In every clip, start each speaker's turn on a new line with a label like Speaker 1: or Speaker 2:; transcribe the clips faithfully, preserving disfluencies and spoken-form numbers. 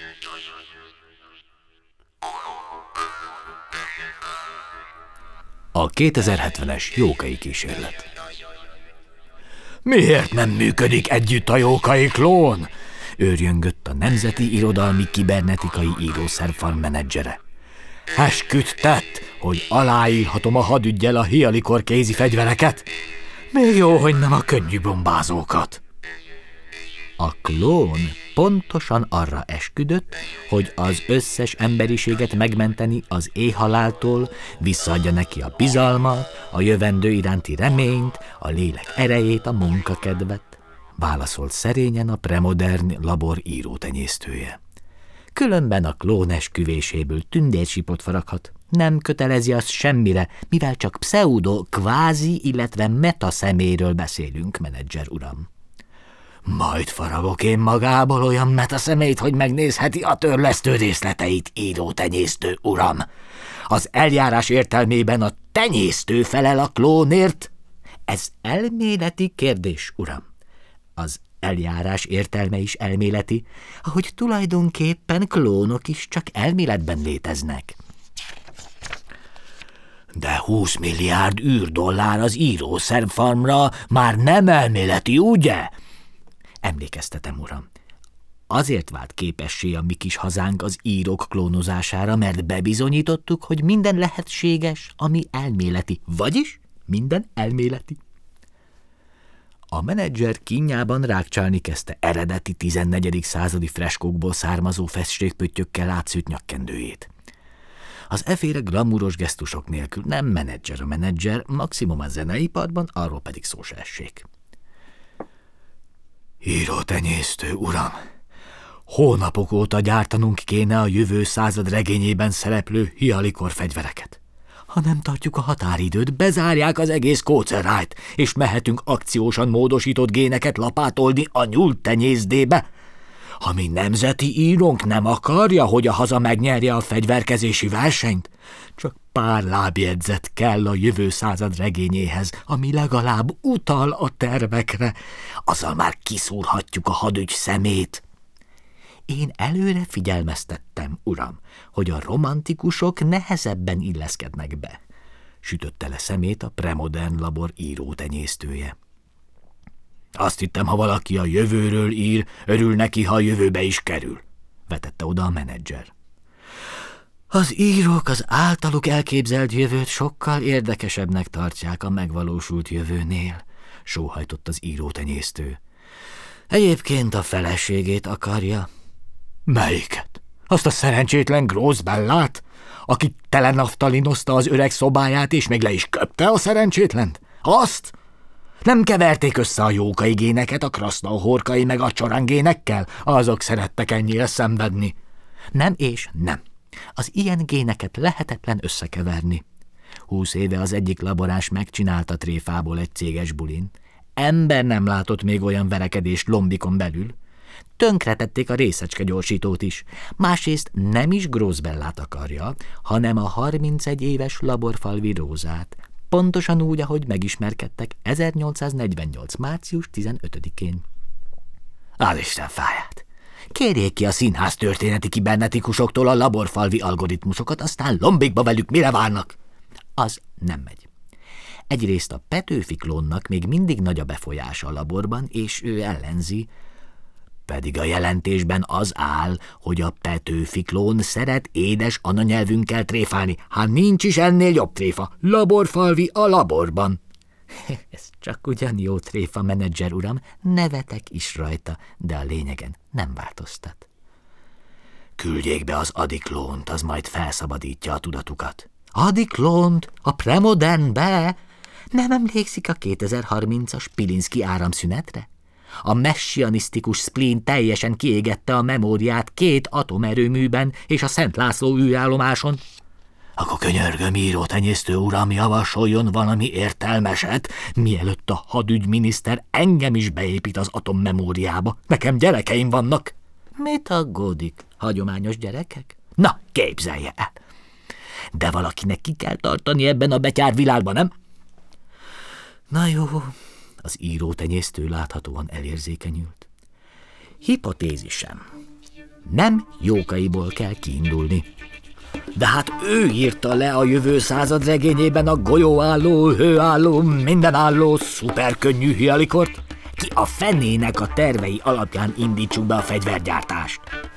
Speaker 1: A kétezer-hetvenes jókai kísérlet. Miért nem működik együtt a jókai klón? Őrjöngött a Nemzeti Irodalmi Kibernetikai Írószerfarm menedzsere. Esküt tett, hogy aláírhatom a hadüggyel a hialikor kézi fegyvereket. Még jó, hogy nem a könnyű bombázókat. A klón pontosan arra esküdött, hogy az összes emberiséget megmenteni az éhhaláltól, visszaadja neki a bizalmat, a jövendő iránti reményt, a lélek erejét, a munkakedvet, válaszolt szerényen a premodern labor írótenyésztője. Különben a klón esküvéséből tündérsipot faraghat, nem kötelezi azt semmire, mivel csak pseudo, kvázi, illetve meta szeméről beszélünk, menedzser uram. Majd faragok én magából olyan metaszemélyt, hogy megnézheti a törlesztő részleteit, írótenyésztő uram. Az eljárás értelmében a tenyésztő felel a klónért. Ez elméleti kérdés, uram. Az eljárás értelme is elméleti, ahogy tulajdonképpen klónok is csak elméletben léteznek. De húsz milliárd űrdollár az írószerfarmra már nem elméleti, ugye? Emlékeztetem, uram. Azért vált képessé a mi kis hazánk az írók klónozására, mert bebizonyítottuk, hogy minden lehetséges, ami elméleti. Vagyis minden elméleti. A menedzser kínjában rákcsálni kezdte eredeti tizennegyedik századi freskókból származó festékpöttyökkel átszőtt nyakkendőjét. Az effére glamúros gesztusok nélkül nem menedzser a menedzser, maximum a zeneiparban, arról pedig szó se essék. Írótenyésztő uram, hónapok óta gyártanunk kéne a jövő század regényében szereplő hialikor fegyvereket. Ha nem tartjuk a határidőt, bezárják az egész kócerájt, és mehetünk akciósan módosított géneket lapátolni a nyúltenyészdébe. Ha mi nemzeti írónk nem akarja, hogy a haza megnyerje a fegyverkezési versenyt, csak pár lábjegyzet kell a jövő század regényéhez, ami legalább utal a tervekre, azzal már kiszúrhatjuk a hadügy szemét. Én előre figyelmeztettem, uram, hogy a romantikusok nehezebben illeszkednek be, sütötte le szemét a premodern labor írótenyésztője. Azt hittem, ha valaki a jövőről ír, örül neki, ha a jövőbe is kerül, vetette oda a menedzser. Az írók az általuk elképzelt jövőt sokkal érdekesebbnek tartják a megvalósult jövőnél, sóhajtott az írótenyésztő. Egyébként a feleségét akarja. Melyiket? Azt a szerencsétlen Grossbellát, aki telenaftalinozta az öreg szobáját, és még le is köpte a szerencsétlent? Azt? Nem keverték össze a jókai géneket a krasznahorkai meg a csorangénekkel? Azok szerettek ennyire szenvedni. Nem és nem. Az ilyen géneket lehetetlen összekeverni. Húsz éve az egyik laboráns megcsinálta tréfából egy céges bulin. Ember nem látott még olyan verekedést lombikon belül. Tönkretették a részecske gyorsítót is. Másrészt nem is Grossbellát akarja, hanem a harmincegy éves laborfalvi Rózát. Pontosan úgy, ahogy megismerkedtek ezernyolcszáznegyvennyolc. március tizenötödikén. Áll Isten fáját! Kérjék ki a színház történeti kibernetikusoktól a laborfalvi algoritmusokat, aztán lombikba velük mire várnak? Az nem megy. Egyrészt a Petőfi klónnak még mindig nagy a befolyása a laborban, és ő ellenzi, pedig a jelentésben az áll, hogy a Petőfi klón szeret édes anyanyelvünkkel tréfálni. Hát nincs is ennél jobb tréfa. Laborfalvi a laborban. Ez csak ugyan jó tréfa, menedzser uram, nevetek is rajta, de a lényegen nem változtat. Küldjék be az adiklónt, az majd felszabadítja a tudatukat. Adiklónt? A premodernbe? Nem emlékszik a kétezer-harmincas Pilinszky áramszünetre? A messianisztikus spleen teljesen kiégette a memóriát két atomerőműben és a Szent László űrállomáson. Akkor könyörgöm, írótenyésztő uram, javasoljon valami értelmeset, mielőtt a hadügyminiszter engem is beépít az atommemóriába. Nekem gyerekeim vannak. Mit aggódik? Hagyományos gyerekek? Na, képzelje el. De valakinek ki kell tartani ebben a betyár világban, nem? Na jó, az írótenyésztő láthatóan elérzékenyült. Hipotézisem. Nem jókaiból kell kiindulni. De hát ő írta le a jövő század regényében a golyóálló, hőálló, mindenálló, szuperkönnyű hialikort. Ki a fenének a tervei alapján indítsuk be a fegyvergyártást?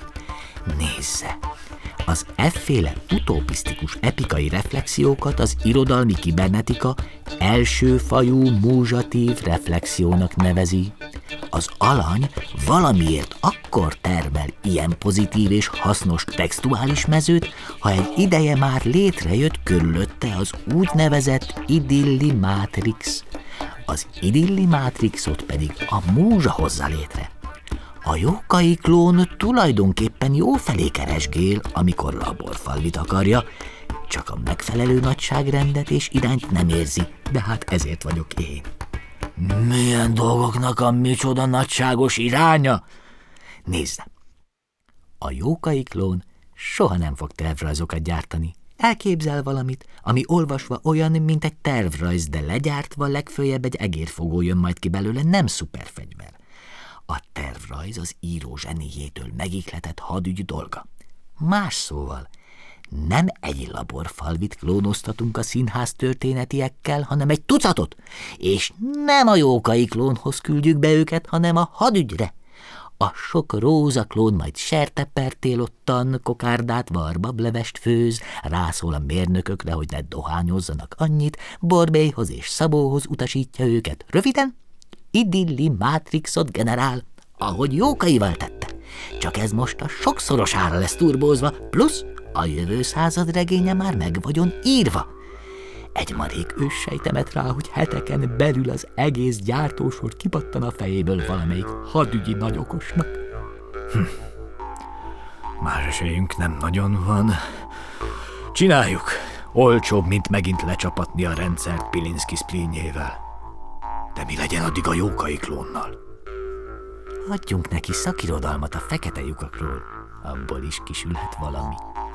Speaker 1: Nézze! Az efféle utopisztikus epikai reflexiókat az irodalmi kibernetika elsőfajú múzsatív reflexiónak nevezi. Az alany valamiért akkor termel ilyen pozitív és hasznos textuális mezőt, ha egy ideje már létrejött körülötte az úgynevezett idilli mátrix. Az idilli mátrixot pedig a múzsa hozza létre. A jókai klón tulajdonképpen jófelé keresgél, amikor laborfalvit akarja, csak a megfelelő nagyságrendet és irányt nem érzi, de hát ezért vagyok én. Milyen dolgoknak a micsoda nagyságos iránya? Nézd! A jókai klón soha nem fog tervrajzokat gyártani. Elképzel valamit, ami olvasva olyan, mint egy tervrajz, de legyártva legföljebb egy egérfogó jön majd ki belőle, nem szuperfegyver. A tervrajz az író zseniétől megihletett hadügy dolga. Más szóval, nem egy laborfalvit klónoztatunk a színház történetiekkel, hanem egy tucatot, és nem a jókai klónhoz küldjük be őket, hanem a hadügyre. A sok róza klón majd sertepertélottan, kokárdát, varbablevest főz, rászól a mérnökökre, hogy ne dohányozzanak annyit, Borbélyhoz és Szabóhoz utasítja őket. Röviden, idilli mátrixot generál, ahogy jókaival tette. Csak ez most a sokszorosára lesz turbózva, plusz a jövő század regénye már meg vagyon írva. Egy marék őssej temet rá, hogy heteken belül az egész gyártósor kipattan a fejéből valamelyik hadügyi nagyokosnak. Hm. Más esélyünk nem nagyon van. Csináljuk. Olcsóbb, mint megint lecsapatni a rendszert Pilinszki szplínjével. De mi legyen addig a jókai klónnal? Adjunk neki szakirodalmat a fekete lyukakról. Abból is kisülhet valami.